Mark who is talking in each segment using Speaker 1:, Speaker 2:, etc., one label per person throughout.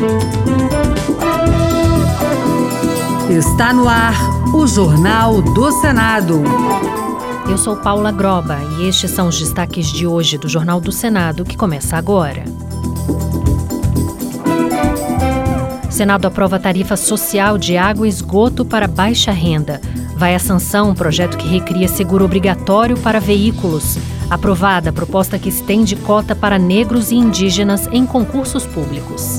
Speaker 1: Está no ar o Jornal do Senado.
Speaker 2: Eu sou Paula Groba e estes são os destaques de hoje do Jornal do Senado, que começa agora. O Senado aprova a tarifa social de água e esgoto para baixa renda. Vai à sanção um projeto que recria seguro obrigatório para veículos. Aprovada a proposta que estende cota para negros e indígenas em concursos públicos.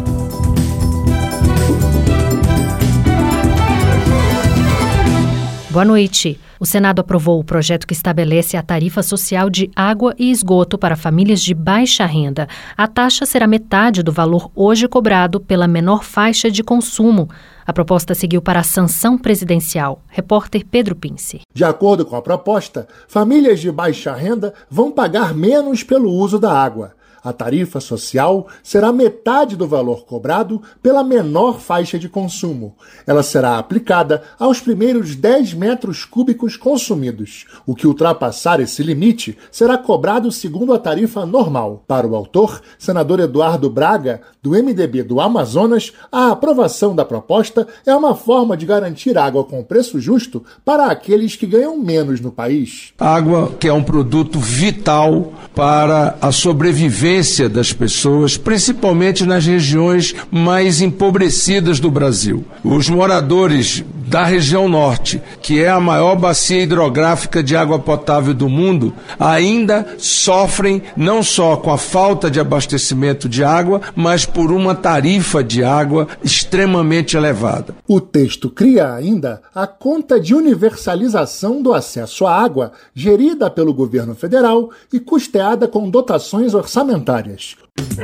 Speaker 2: Boa noite. O Senado aprovou o projeto que estabelece a tarifa social de água e esgoto para famílias de baixa renda. A taxa será metade do valor hoje cobrado pela menor faixa de consumo. A proposta seguiu para a sanção presidencial. Repórter Pedro Pince.
Speaker 3: De acordo com a proposta, famílias de baixa renda vão pagar menos pelo uso da água. A tarifa social será metade do valor cobrado pela menor faixa de consumo. Ela será aplicada aos primeiros 10 metros cúbicos consumidos. O que ultrapassar esse limite será cobrado segundo a tarifa normal. Para o autor, senador Eduardo Braga, do MDB do Amazonas, a aprovação da proposta é uma forma de garantir água com preço justo para aqueles que ganham menos no país.
Speaker 4: Água, que é um produto vital para a sobrevivência das pessoas, principalmente nas regiões mais empobrecidas do Brasil. Os moradores da região norte, que é a maior bacia hidrográfica de água potável do mundo, ainda sofrem não só com a falta de abastecimento de água, mas por uma tarifa de água extremamente elevada.
Speaker 3: O texto cria ainda a conta de universalização do acesso à água, gerida pelo governo federal e custeada com dotações orçamentárias.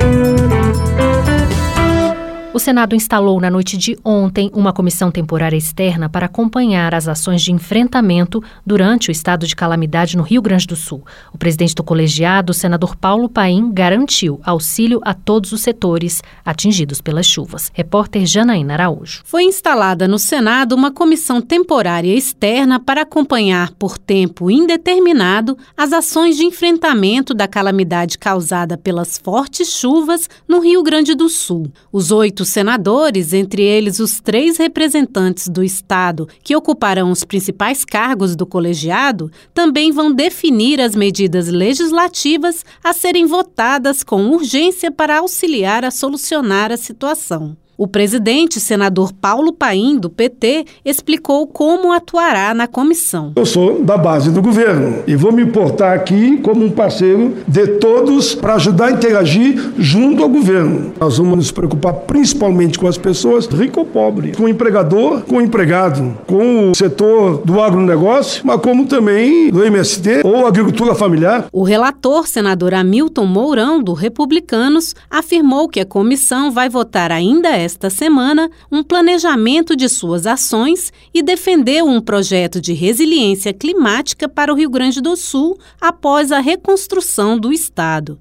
Speaker 2: O Senado instalou na noite de ontem uma comissão temporária externa para acompanhar as ações de enfrentamento durante o estado de calamidade no Rio Grande do Sul. O presidente do colegiado, o senador Paulo Paim, garantiu auxílio a todos os setores atingidos pelas chuvas. Repórter Janaína Araújo.
Speaker 5: Foi instalada no Senado uma comissão temporária externa para acompanhar por tempo indeterminado as ações de enfrentamento da calamidade causada pelas fortes chuvas no Rio Grande do Sul. Os 8 senadores, entre eles os 3 representantes do Estado que ocuparão os principais cargos do colegiado, também vão definir as medidas legislativas a serem votadas com urgência para auxiliar a solucionar a situação. O presidente, senador Paulo Paim, do PT, explicou como atuará na comissão.
Speaker 6: Eu sou da base do governo e vou me portar aqui como um parceiro de todos para ajudar a interagir junto ao governo. Nós vamos nos preocupar principalmente com as pessoas, rico ou pobre, com o empregador, com o empregado, com o setor do agronegócio, mas como também do MST ou agricultura familiar.
Speaker 5: O relator, senador Hamilton Mourão, do Republicanos, afirmou que a comissão vai votar ainda esta semana um planejamento de suas ações e defendeu um projeto de resiliência climática para o Rio Grande do Sul após a reconstrução do estado.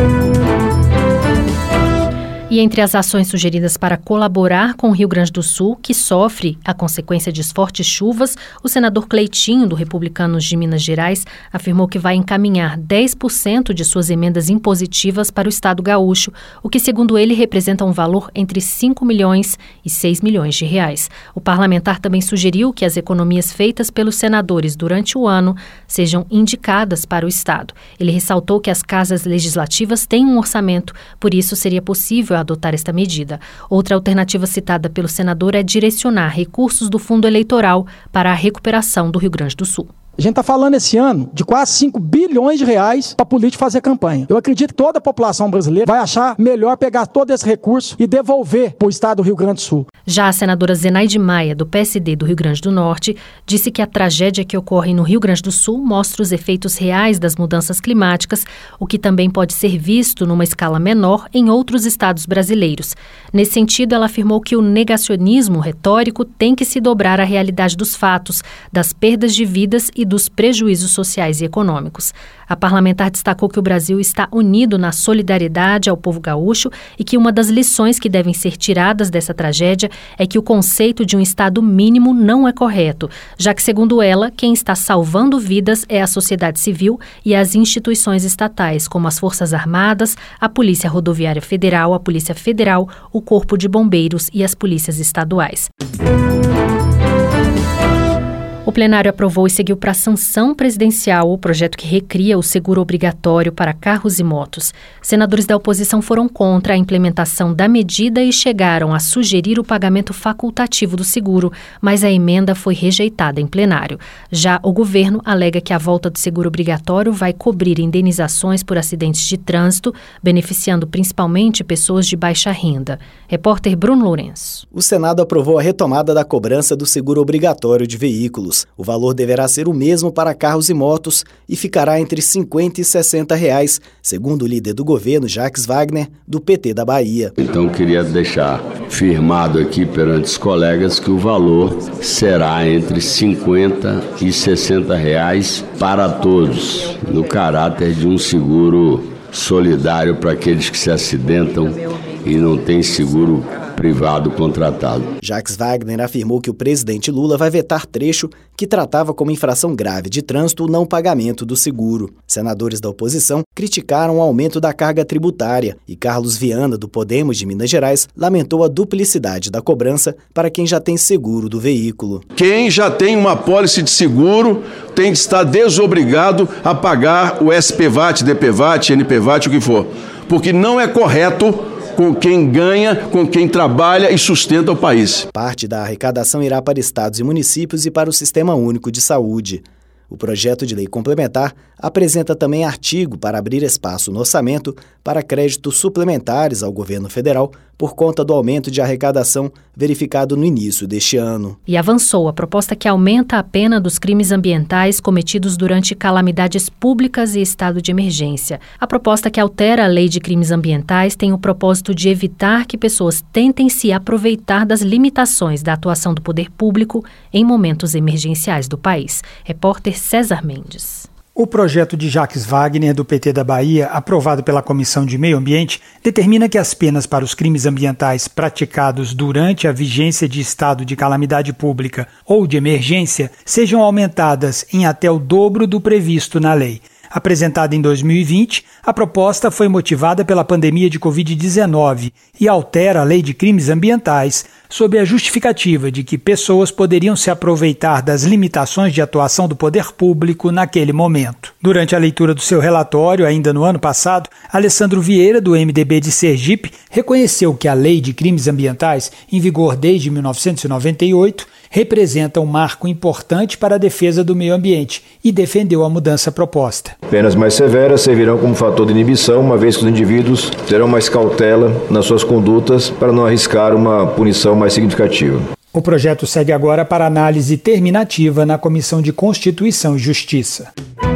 Speaker 2: E entre as ações sugeridas para colaborar com o Rio Grande do Sul, que sofre a consequência de fortes chuvas, o senador Cleitinho, do Republicanos de Minas Gerais, afirmou que vai encaminhar 10% de suas emendas impositivas para o Estado gaúcho, o que, segundo ele, representa um valor entre 5 milhões e 6 milhões de reais. O parlamentar também sugeriu que as economias feitas pelos senadores durante o ano sejam indicadas para o Estado. Ele ressaltou que as casas legislativas têm um orçamento, por isso seria possível adotar esta medida. Outra alternativa citada pelo senador é direcionar recursos do fundo eleitoral para a recuperação do Rio Grande do Sul.
Speaker 7: A gente está falando esse ano de quase 5 bilhões de reais para político fazer campanha. Eu acredito que toda a população brasileira vai achar melhor pegar todo esse recurso e devolver para o estado do Rio Grande do Sul.
Speaker 2: Já a senadora Zenaide Maia, do PSD do Rio Grande do Norte, disse que a tragédia que ocorre no Rio Grande do Sul mostra os efeitos reais das mudanças climáticas, o que também pode ser visto numa escala menor em outros estados brasileiros. Nesse sentido, ela afirmou que o negacionismo retórico tem que se dobrar à realidade dos fatos, das perdas de vidas e dos prejuízos sociais e econômicos. A parlamentar destacou que o Brasil está unido na solidariedade ao povo gaúcho e que uma das lições que devem ser tiradas dessa tragédia é que o conceito de um Estado mínimo não é correto, já que, segundo ela, quem está salvando vidas é a sociedade civil e as instituições estatais, como as Forças Armadas, a Polícia Rodoviária Federal, a Polícia Federal, o Corpo de Bombeiros e as polícias estaduais. O plenário aprovou e seguiu para a sanção presidencial o projeto que recria o seguro obrigatório para carros e motos. Senadores da oposição foram contra a implementação da medida e chegaram a sugerir o pagamento facultativo do seguro, mas a emenda foi rejeitada em plenário. Já o governo alega que a volta do seguro obrigatório vai cobrir indenizações por acidentes de trânsito, beneficiando principalmente pessoas de baixa renda. Repórter Bruno Lourenço.
Speaker 8: O Senado aprovou a retomada da cobrança do seguro obrigatório de veículos. O valor deverá ser o mesmo para carros e motos e ficará entre R$ 50 e R$ 60, segundo o líder do governo, Jacques Wagner, do PT da Bahia.
Speaker 9: Então, queria deixar firmado aqui perante os colegas que o valor será entre R$ 50 e R$ 60 para todos, no caráter de um seguro solidário para aqueles que se acidentam e não têm seguro privado contratado.
Speaker 8: Jacques Wagner afirmou que o presidente Lula vai vetar trecho que tratava como infração grave de trânsito o não pagamento do seguro. Senadores da oposição criticaram o aumento da carga tributária e Carlos Viana, do Podemos de Minas Gerais, lamentou a duplicidade da cobrança para quem já tem seguro do veículo.
Speaker 10: Quem já tem uma apólice de seguro tem que estar desobrigado a pagar o SPVAT, DPVAT, NPVAT, o que for, porque não é correto com quem ganha, com quem trabalha e sustenta o país.
Speaker 8: Parte da arrecadação irá para estados e municípios e para o Sistema Único de Saúde. O projeto de lei complementar apresenta também artigo para abrir espaço no orçamento para créditos suplementares ao governo federal por conta do aumento de arrecadação verificado no início deste ano.
Speaker 2: E avançou a proposta que aumenta a pena dos crimes ambientais cometidos durante calamidades públicas e estado de emergência. A proposta que altera a lei de crimes ambientais tem o propósito de evitar que pessoas tentem se aproveitar das limitações da atuação do poder público em momentos emergenciais do país. Repórter César Mendes.
Speaker 11: O projeto de Jacques Wagner, do PT da Bahia, aprovado pela Comissão de Meio Ambiente, determina que as penas para os crimes ambientais praticados durante a vigência de estado de calamidade pública ou de emergência sejam aumentadas em até o dobro do previsto na lei. Apresentada em 2020, a proposta foi motivada pela pandemia de Covid-19 e altera a lei de crimes ambientais sob a justificativa de que pessoas poderiam se aproveitar das limitações de atuação do poder público naquele momento. Durante a leitura do seu relatório, ainda no ano passado, Alessandro Vieira, do MDB de Sergipe, reconheceu que a lei de crimes ambientais, em vigor desde 1998, representa um marco importante para a defesa do meio ambiente e defendeu a mudança proposta.
Speaker 12: Penas mais severas servirão como fator de inibição, uma vez que os indivíduos terão mais cautela nas suas condutas para não arriscar uma punição mais significativa.
Speaker 11: O projeto segue agora para análise terminativa na Comissão de Constituição e Justiça.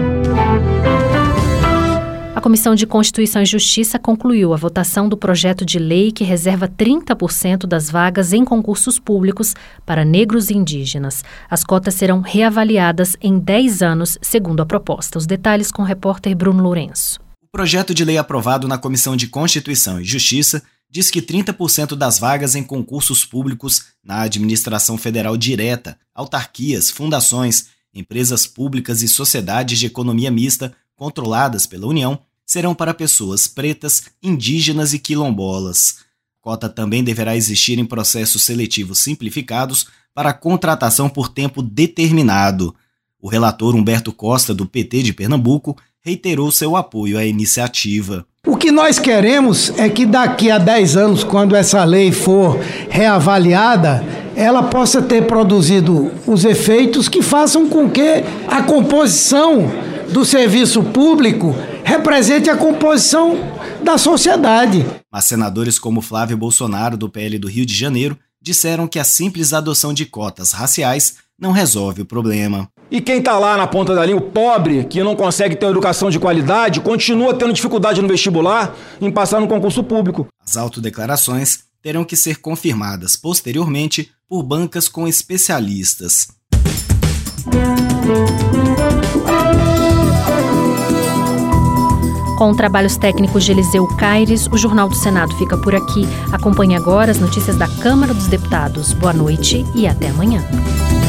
Speaker 2: A Comissão de Constituição e Justiça concluiu a votação do projeto de lei que reserva 30% das vagas em concursos públicos para negros e indígenas. As cotas serão reavaliadas em 10 anos, segundo a proposta. Os detalhes com o repórter Bruno Lourenço.
Speaker 8: O projeto de lei aprovado na Comissão de Constituição e Justiça diz que 30% das vagas em concursos públicos na administração federal direta, autarquias, fundações, empresas públicas e sociedades de economia mista controladas pela União serão para pessoas pretas, indígenas e quilombolas. Cota também deverá existir em processos seletivos simplificados para contratação por tempo determinado. O relator Humberto Costa, do PT de Pernambuco, reiterou seu apoio à iniciativa.
Speaker 13: O que nós queremos é que daqui a 10 anos, quando essa lei for reavaliada, ela possa ter produzido os efeitos que façam com que a composição do serviço público represente a composição da sociedade.
Speaker 8: Mas senadores como Flávio Bolsonaro, do PL do Rio de Janeiro, disseram que a simples adoção de cotas raciais não resolve o problema.
Speaker 14: E quem está lá na ponta da linha, o pobre, que não consegue ter uma educação de qualidade, continua tendo dificuldade no vestibular em passar no concurso público.
Speaker 8: As autodeclarações terão que ser confirmadas posteriormente por bancas com especialistas.
Speaker 2: Com trabalhos técnicos de Eliseu Caires, o Jornal do Senado fica por aqui. Acompanhe agora as notícias da Câmara dos Deputados. Boa noite e até amanhã.